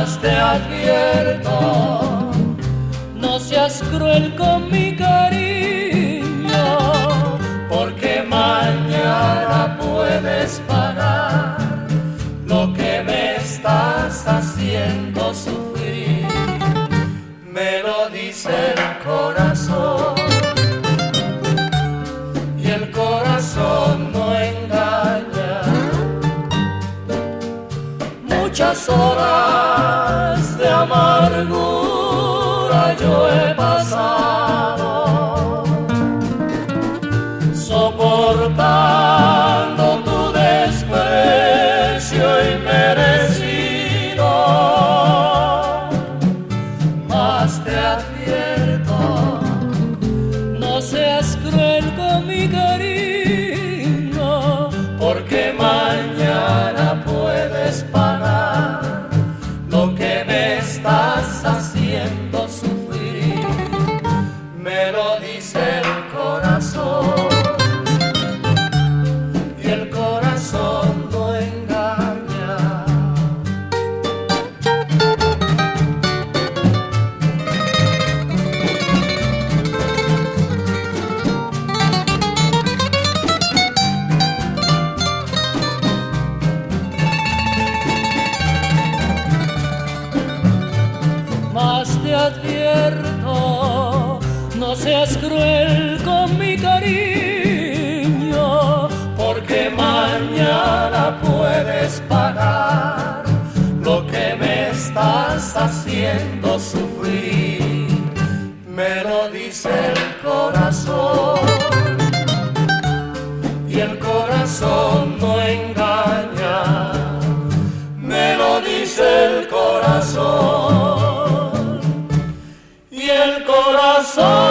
Más te advierto, no seas cruel con mi cariño, porque mañana puedes pagar lo que me estás haciendo sufrir. Me lo dice el corazón, y el corazón no engaña. Muchas horas de amargura yo he pasado, soportando tu desprecio inmerecido. Mas te advierto, no seas cruel con mi cariño, porque mañana puedes pagar lo que me estás haciendo sufrir. Me lo dice el corazón, y el corazón no engaña. Mas te advierto, no seas cruel con mi cariño, porque mañana puedes pagar lo que me estás haciendo sufrir. Me lo dice el corazón, y el corazón no engaña. Me lo dice el corazón, y el corazón